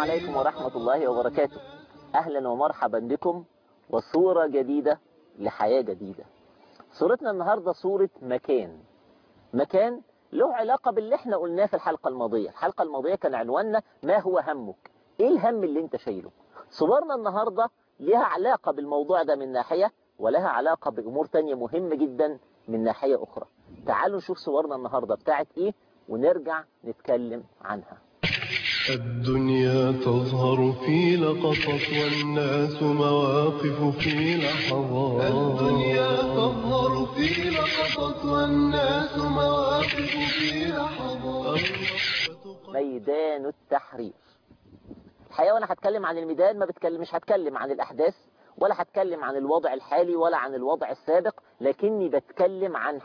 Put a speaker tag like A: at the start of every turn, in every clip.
A: عليكم ورحمة الله وبركاته. أهلا ومرحبا بكم وصورة جديدة لحياة جديدة. صورتنا النهاردة صورة مكان له علاقة باللي احنا قلناه في الحلقة الماضية. الحلقة الماضية كان عنواننا ما هو همك؟ ايه الهم اللي انت شايله؟ صورنا النهاردة لها علاقة بالموضوع ده من ناحية، ولها علاقة بأمور تانية مهمة جدا من ناحية أخرى. تعالوا نشوف صورنا النهاردة بتاعت ايه ونرجع نتكلم عنها.
B: الدنيا تظهر في لقطة والناس مواقف في لحظات. الدنيا تظهر في لقطة والناس مواقف في لحظات.
A: ميدان التحرير. الحقيقة وانا هتكلم عن الميدان مش هتكلم عن الأحداث، ولا هتكلم عن الوضع الحالي ولا عن الوضع السابق، لكني بتكلم عن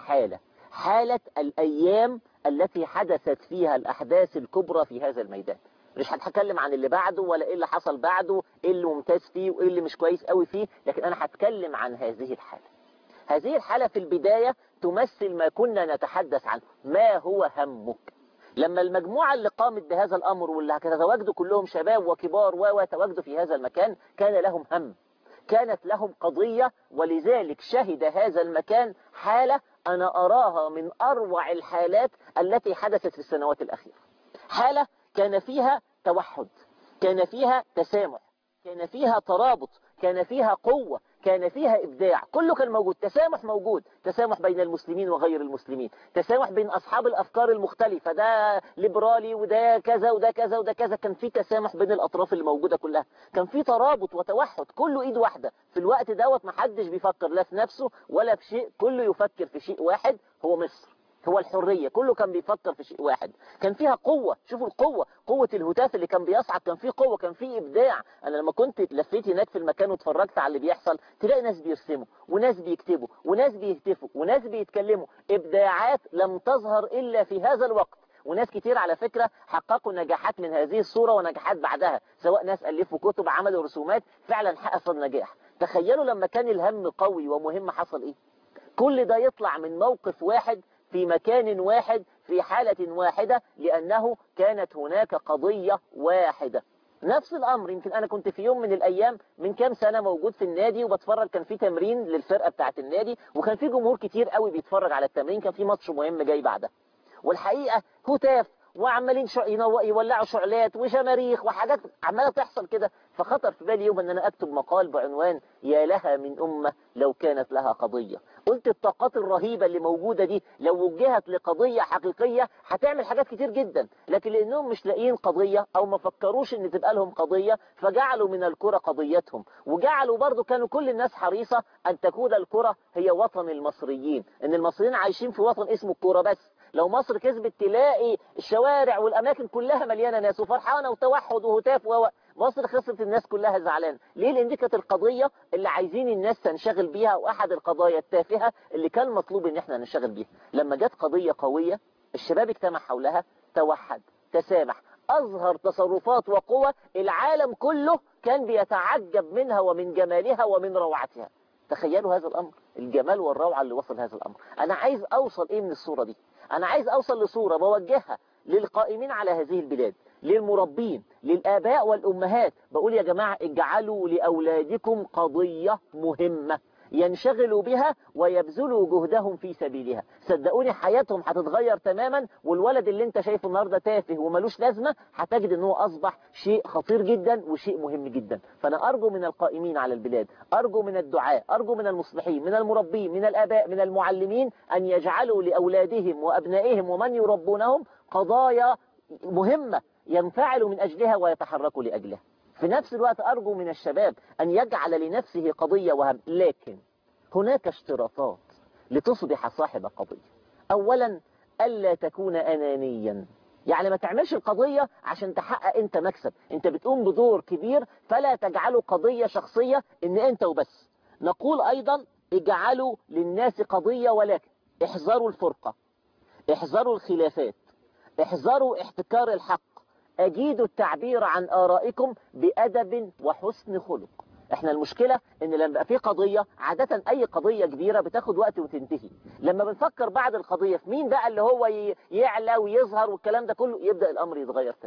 A: حالة الأيام التي حدثت فيها الأحداث الكبرى في هذا الميدان. مش هتكلم عن اللي بعده ولا ايه اللي حصل بعده، ايه اللي ممتاز فيه وايه اللي مش كويس قوي فيه، لكن انا هتكلم عن هذه الحالة. هذه الحالة في البداية تمثل ما كنا نتحدث عنه. ما هو همك؟ لما المجموعة اللي قامت بهذا الأمر واللي هتتواجدوا كلهم شباب وكبار وتواجدوا في هذا المكان كان لهم هم، كانت لهم قضية، ولذلك شهد هذا المكان حالة أنا أراها من أروع الحالات التي حدثت في السنوات الأخيرة. حالة كان فيها توحد، كان فيها تسامح، كان فيها ترابط، كان فيها قوة، كان فيها إبداع، كله كان موجود. تسامح موجود، تسامح بين المسلمين وغير المسلمين، تسامح بين أصحاب الأفكار المختلفة، ده ليبرالي وده كذا وده كذا وده كذا، كان في تسامح بين الأطراف اللي موجودة كلها، كان في ترابط وتوحد، كله إيد واحدة. في الوقت دوت محدش بيفكر لا في نفسه ولا في شيء، كله يفكر في شيء واحد، هو مصر، هو الحرية. كله كان بيفكر في شيء واحد. كان فيها قوة، شوفوا القوة، قوة الهتاف اللي كان بيصعد، كان فيه قوة، كان فيه إبداع. أنا لما كنت لفيت هناك في المكان واتفرجت على اللي بيحصل، تلاقي ناس بيرسموا وناس بيكتبوا وناس بيهتفوا وناس بيتكلموا، إبداعات لم تظهر إلا في هذا الوقت. وناس كتير على فكرة حققوا نجاحات من هذه الصورة ونجاحات بعدها، سواء ناس ألفوا كتب، عملوا رسومات، فعلا حققوا نجاح. تخيلوا لما كان الهم قوي ومهم حصل إيه؟ كل ده يطلع من موقف واحد في مكان واحد في حالة واحدة، لأنه كانت هناك قضية واحدة. نفس الأمر، يمكن أنا كنت في يوم من الأيام من كام سنة موجود في النادي وبتفرج، كان في تمرين للفرقة بتاعة النادي وكان في جمهور كتير قوي بيتفرج على التمرين، كان في ماتش مهم جاي بعدها، والحقيقة هتاف وعمالين يولعوا شعلات وشماريخ وحاجات عمالة تحصل كده. فخطر في بالي يوم ان انا اكتب مقال بعنوان يا لها من امة لو كانت لها قضية. قلت الطاقات الرهيبة اللي موجودة دي لو وجهت لقضية حقيقية هتعمل حاجات كتير جدا، لكن لانهم مش لاقيين قضية او ما فكروش ان تبقى لهم قضية، فجعلوا من الكرة قضيتهم، وجعلوا برضو كانوا كل الناس حريصة ان تكون الكرة هي وطن المصريين، ان المصريين عايشين في وطن اسمه الكرة بس. لو مصر كسبت تلاقي الشوارع والأماكن كلها مليانة ناس وفرحانة وتوحد وهتاف مصر خسرت الناس كلها زعلانة. ليه؟ لأن دي كانت القضية اللي عايزين الناس تنشغل بيها، وأحد القضايا التافهة اللي كان مطلوب إن احنا ننشغل بيها. لما جت قضية قوية الشباب اجتمع حولها، توحد، تسامح، أظهر تصرفات وقوة العالم كله كان بيتعجب منها ومن جمالها ومن روعتها. تخيلوا هذا الأمر، الجمال والروعة اللي وصل هذا الأمر. أنا عايز أوصل إيه من الصورة دي؟ أنا عايز أوصل لصورة بوجهها للقائمين على هذه البلاد، للمربين، للآباء والأمهات، بقول يا جماعة اجعلوا لأولادكم قضية مهمة ينشغلوا بها ويبذلوا جهدهم في سبيلها. صدقوني حياتهم هتتغير تماما، والولد اللي انت شايفه النهارده تافه وملوش لازمة هتجد ان هو اصبح شيء خطير جدا وشيء مهم جدا. فانا ارجو من القائمين على البلاد، ارجو من الدعاة، ارجو من المصلحين، من المربين، من الاباء، من المعلمين، ان يجعلوا لاولادهم وابنائهم ومن يربونهم قضايا مهمة ينفعلوا من اجلها ويتحركوا لاجلها. في نفس الوقت أرجو من الشباب أن يجعل لنفسه قضية وهم، لكن هناك اشتراطات لتصبح صاحب قضية. أولا ألا تكون أنانيا، يعني ما تعملش القضية عشان تحقق أنت مكسب، أنت بتقوم بدور كبير، فلا تجعله قضية شخصية إن أنت وبس. نقول أيضا اجعلوا للناس قضية، ولكن احذروا الفرقة، احذروا الخلافات، احذروا احتكار الحق، أجيدوا التعبير عن آرائكم بأدب وحسن خلق. احنا المشكلة ان لما بقى في قضية، عادة اي قضية كبيرة بتاخد وقت وتنتهي، لما بنفكر بعد القضية في مين بقى اللي هو يعلى ويظهر والكلام ده كله، يبدأ الامر يتغير تماما.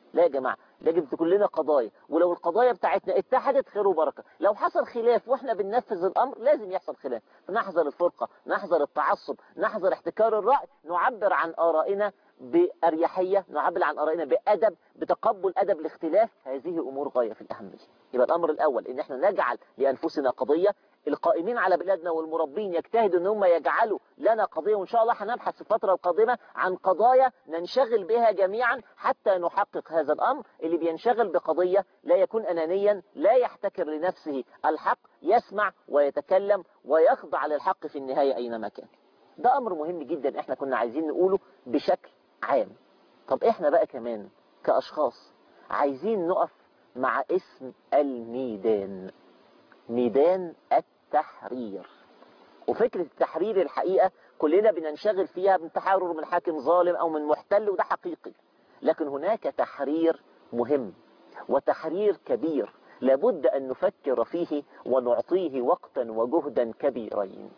A: لا يا جماعة، يجب تكون لنا قضايا، ولو القضايا بتاعتنا اتحدت خير وبركة. لو حصل خلاف واحنا بننفذ الأمر لازم يحصل خلاف، نحذر الفرقة، نحذر التعصب، نحذر احتكار الرأي، نعبر عن آرائنا بأريحية، نعبر عن آرائنا بأدب، بتقبل أدب الاختلاف. هذه أمور غاية في الأهمية. يبقى الأمر الأول إن احنا نجعل لأنفسنا قضية، القائمين على بلادنا والمربين يجتهدوا ان هم يجعلوا لنا قضية، وان شاء الله هنبحث في الفترة القادمة عن قضايا ننشغل بها جميعا حتى نحقق هذا الامر. اللي بينشغل بقضية لا يكون انانيا، لا يحتكر لنفسه الحق، يسمع ويتكلم ويخضع للحق في النهاية اينما كان. ده امر مهم جدا احنا كنا عايزين نقوله بشكل عام. طب احنا بقى كمان كاشخاص عايزين نقف مع اسم الميدان، ميدان التحرير. وفكرة التحرير الحقيقة كلنا بننشغل فيها من تحرر من حاكم ظالم أو من محتل، وده حقيقي، لكن هناك تحرير مهم وتحرير كبير لابد أن نفكر فيه ونعطيه وقتا وجهدا كبيرين،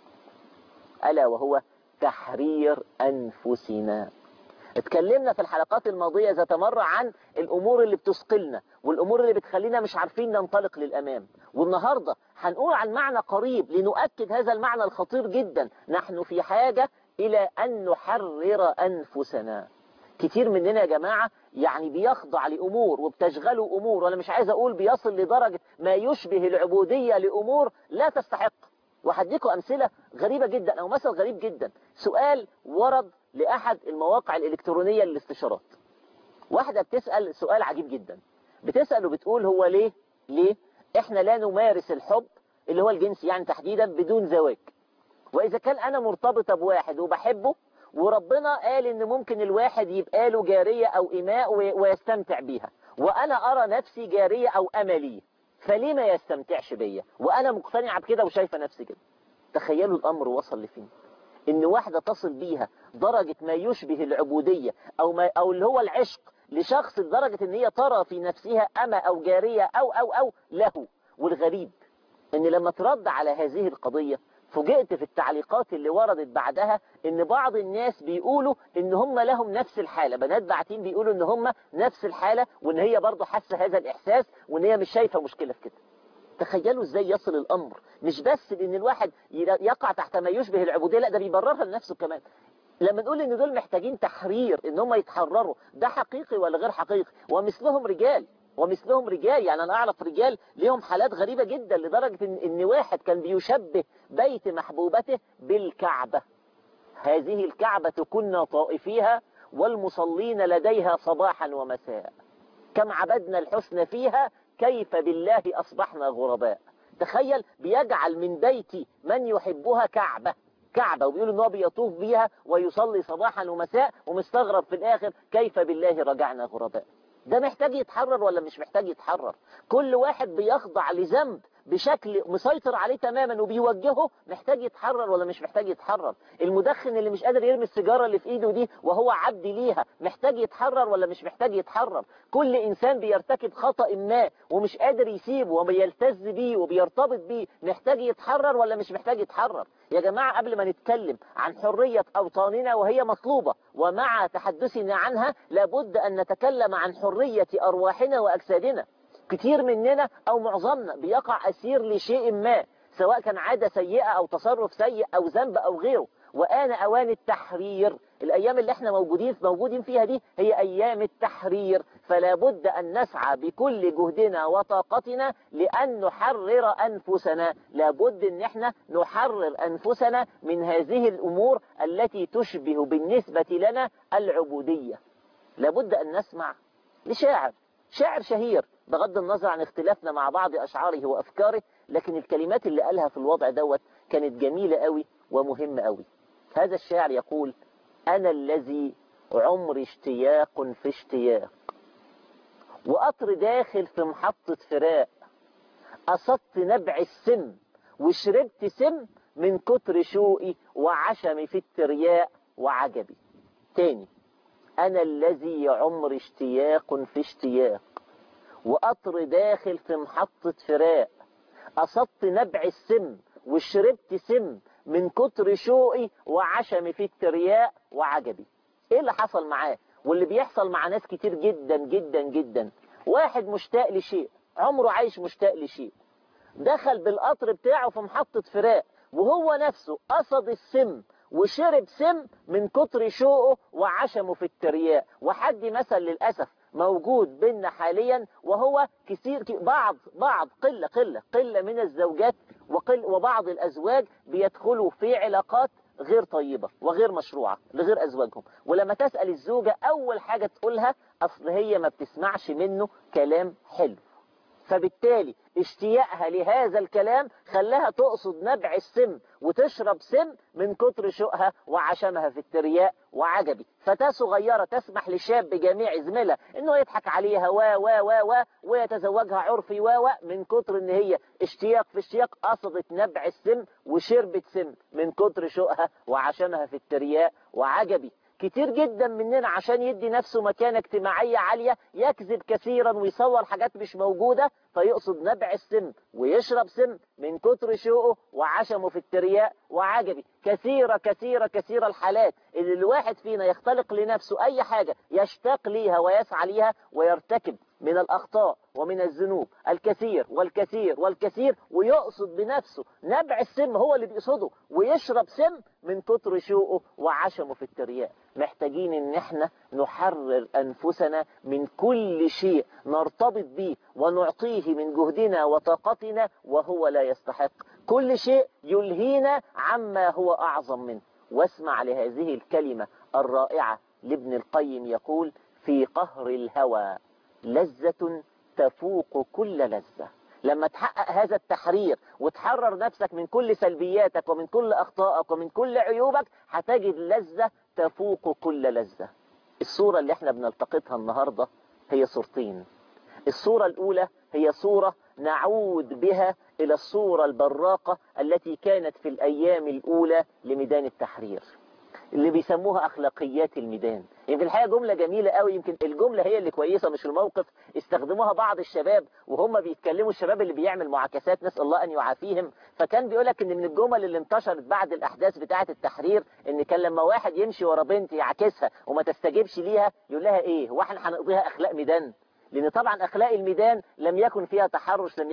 A: ألا وهو تحرير أنفسنا. اتكلمنا في الحلقات الماضية ذات مرة عن الأمور اللي بتثقلنا والأمور اللي بتخلينا مش عارفين ننطلق للأمام، والنهاردة هنقول عن معنى قريب لنؤكد هذا المعنى الخطير جدا. نحن في حاجة إلى أن نحرر أنفسنا. كتير مننا يا جماعة يعني بيخضع لأمور وبتشغله أمور، وأنا مش عايز أقول بيصل لدرجة ما يشبه العبودية لأمور لا تستحق. وهديكم أمثلة غريبة جدا، أو مثل غريب جدا. سؤال ورد لأحد المواقع الإلكترونية للاستشارات، واحدة بتسأل سؤال عجيب جدا، بتسأل وبتقول هو ليه إحنا لا نمارس الحب اللي هو الجنس يعني تحديدا بدون زواج؟ وإذا كان أنا مرتبطة بواحد وبحبه وربنا قال إن ممكن الواحد يبقى له جارية أو إماء ويستمتع بيها، وأنا أرى نفسي جارية أو أملية، فليه ما يستمتعش بيا وأنا مقتنعة بكده وشايفة نفسي كده؟ تخيلوا الأمر وصل لفين، إن واحدة تصل بيها درجة ما يشبه العبودية أو اللي هو العشق لشخص لدرجة إن هي ترى في نفسها أما أو جارية أو له. والغريب إن لما ترد على هذه القضية فوجئت في التعليقات اللي وردت بعدها إن بعض الناس بيقولوا إن هم لهم نفس الحالة، بنات باعتين بيقولوا إن هم نفس الحالة وإن هي برضو حاسة هذا الإحساس وإن هي مش شايفة مشكلة في كده. تخيلوا ازاي يصل الامر، مش بس ان الواحد يقع تحت ما يشبه العبودية، لا ده بيبررها لنفسه كمان. لما نقول ان دول محتاجين تحرير، ان هم يتحرروا، ده حقيقي ولا غير حقيقي؟ ومثلهم رجال يعني انا اعرف رجال ليهم حالات غريبة جدا لدرجة ان واحد كان بيشبه بيت محبوبته بالكعبة. هذه الكعبة كنا طائفيها والمصلين لديها صباحا ومساء، كم عبدنا الحسن فيها كيف بالله أصبحنا غرباء. تخيل بيجعل من بيت من يحبها كعبة وبيقول إنه بيطوف بيها ويصلي صباحا ومساء، ومستغرب في الآخر كيف بالله رجعنا غرباء. ده محتاج يتحرر ولا مش محتاج يتحرر؟ كل واحد بيخضع لذنب بشكل مسيطر عليه تماما وبيوجهه، محتاج يتحرر ولا مش محتاج يتحرر؟ المدخن اللي مش قادر يرمي السيجارة اللي في ايده دي وهو عبد ليها، محتاج يتحرر ولا مش محتاج يتحرر؟ كل انسان بيرتكب خطأ ما ومش قادر يسيبه وبيلتز بيه وبيرتبط بيه، محتاج يتحرر ولا مش محتاج يتحرر؟ يا جماعة قبل ما نتكلم عن حرية أوطاننا وهي مطلوبة، ومع تحدثنا عنها لابد أن نتكلم عن حرية أرواحنا وأجسادنا. كتير مننا أو معظمنا بيقع أسير لشيء ما، سواء كان عادة سيئة أو تصرف سيء أو ذنب أو غيره، وآن أوان التحرير. الأيام اللي احنا موجودين فيها دي هي أيام التحرير، فلا بد أن نسعى بكل جهدنا وطاقتنا لأن نحرر أنفسنا. لا بد أن احنا نحرر أنفسنا من هذه الأمور التي تشبه بالنسبة لنا العبودية. لا بد أن نسمع لشاعر شهير بغض النظر عن اختلافنا مع بعض أشعاره وأفكاره، لكن الكلمات اللي قالها في الوضع دوت كانت جميلة قوي ومهمة قوي. هذا الشاعر يقول: أنا الذي عمري اشتياق في اشتياق، وقطر داخل في محطة فراق، قصدت نبع السم وشربت سم من كتر شوقي وعشمي في الترياق وعجبي. تاني: أنا الذي عمري اشتياق في اشتياق، وقطر داخل في محطة فراق، قصدت نبع السم وشربت سم من كتر شوقي وعشمي في الترياق وعجبي. ايه اللي حصل معاه؟ واللي بيحصل مع ناس كتير جدا جدا جدا. واحد مشتاق لشيء، عمره عايش مشتاق لشيء، دخل بالقطر بتاعه في محطة فراق وهو نفسه قصد السم وشرب سم من كتر شوقه وعشمه في الترياق. وحد مثل للأسف موجود بيننا حاليا، وهو كثير بعض قلة من الزوجات وبعض الأزواج بيدخلوا في علاقات غير طيبة وغير مشروعة لغير أزواجهم. ولما تسأل الزوجة أول حاجة تقولها أصل هي ما بتسمعش منه كلام حلو، فبالتالي اشتياقها لهذا الكلام خلاها تقصد نبع السم وتشرب سم من كتر شوقها وعشمها في الترياق. وعجبي فتاة صغيرة تسمح لشاب جميع زميلها انه يضحك عليها ويتزوجها عرفي من كتر ان هي اشتياق في اشتياق قصدت نبع السم وشربت سم من كتر شوقها وعشمها في الترياق. وعجبي كتير جدا مننا عشان يدي نفسه مكانة اجتماعية عالية يكذب كثيرا ويصور حاجات مش موجودة فيقصد نبع السم ويشرب سم من كتر شوقه وعشمه في الترياق. وعجبي كثيرة الحالات اللي الواحد فينا يختلق لنفسه أي حاجة يشتاق ليها ويسعى ليها ويرتكب من الأخطاء ومن الذنوب الكثير ويقصد بنفسه نبع السم، هو اللي بيقصده، ويشرب سم من كتر شوقه وعشمه في الترياق. محتاجين ان احنا نحرر انفسنا من كل شيء نرتبط به ونعطيه من جهدنا وطاقتنا وهو لا يستحق، كل شيء يلهينا عما هو اعظم منه. واسمع لهذه الكلمة الرائعة لابن القيم يقول: في قهر الهوى لذة تفوق كل لذة. لما تحقق هذا التحرير وتحرر نفسك من كل سلبياتك ومن كل أخطائك ومن كل عيوبك هتجد لذة تفوق كل لذة. الصورة اللي احنا بنلتقطها النهاردة هي صورتين. الصورة الأولى هي صورة نعود بها إلى الصورة البراقة التي كانت في الأيام الأولى لميدان التحرير، اللي بيسموها أخلاقيات الميدان. يمكن الحقيقة جملة جميلة قوي، يمكن الجملة هي اللي كويسة مش الموقف. استخدموها بعض الشباب وهم بيتكلموا، الشباب اللي بيعمل معاكسات نسأل الله أن يعافيهم، فكان بيقولك إن من الجمل اللي انتشرت بعد الأحداث بتاعة التحرير إن كان لما واحد يمشي ورا بنت يعاكسها وما تستجيبش ليها يقول لها إيه، هو احنا هنقضيها أخلاق ميدان؟ لأن طبعا أخلاق الميدان لم يكن فيها تحرش، لم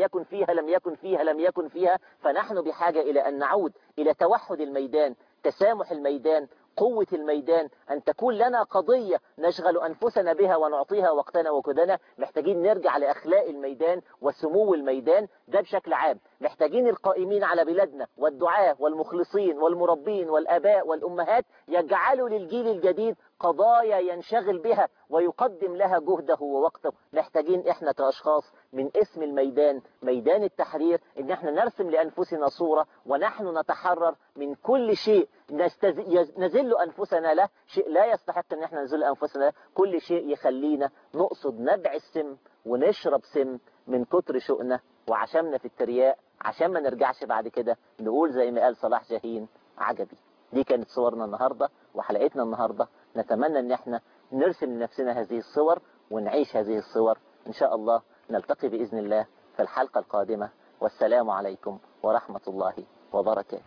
A: يكن فيها. فنحن بحاجة إلى أن نعود إلى توحد الميدان، تسامح الميدان، قوة الميدان، أن تكون لنا قضية نشغل أنفسنا بها ونعطيها وقتنا وكدنا. محتاجين نرجع لأخلاق الميدان وسمو الميدان ده بشكل عام. محتاجين القائمين على بلادنا والدعاة والمخلصين والمربين والآباء والأمهات يجعلوا للجيل الجديد قضايا ينشغل بها ويقدم لها جهده ووقته. محتاجين إحنا كأشخاص من اسم الميدان، ميدان التحرير، إن إحنا نرسم لأنفسنا صورة ونحن نتحرر من كل شيء نزل أنفسنا له، شيء لا يستحق أن احنا نزل أنفسنا له، كل شيء يخلينا نقصد نبع السم ونشرب سم من كتر شؤنا وعشمنا في الترياق، عشان ما نرجعش بعد كده نقول زي ما قال صلاح جاهين: عجبي. دي كانت صورنا النهاردة وحلقتنا النهاردة. نتمنى ان احنا نرسم لنفسنا هذه الصور ونعيش هذه الصور. ان شاء الله نلتقي بإذن الله في الحلقة القادمة، والسلام عليكم ورحمة الله وبركاته.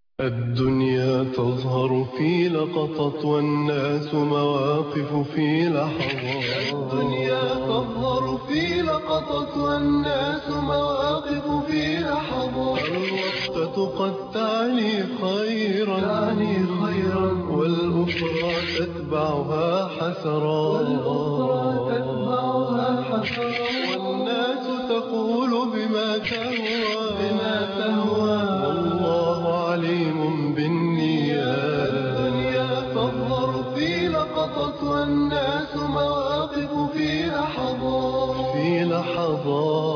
B: الدنيا تظهر في لقطة والناس مواقف في لحظات. الدنيا تظهر في لقطة والناس مواقف في لحظات. الوقفة قد تعني خيرا والأخرى تتبعها حسرات. والناس تقول بما تهوى والله عليم بالنيات. الدنيا تظهر في لقطة والناس مواقف في لحظات.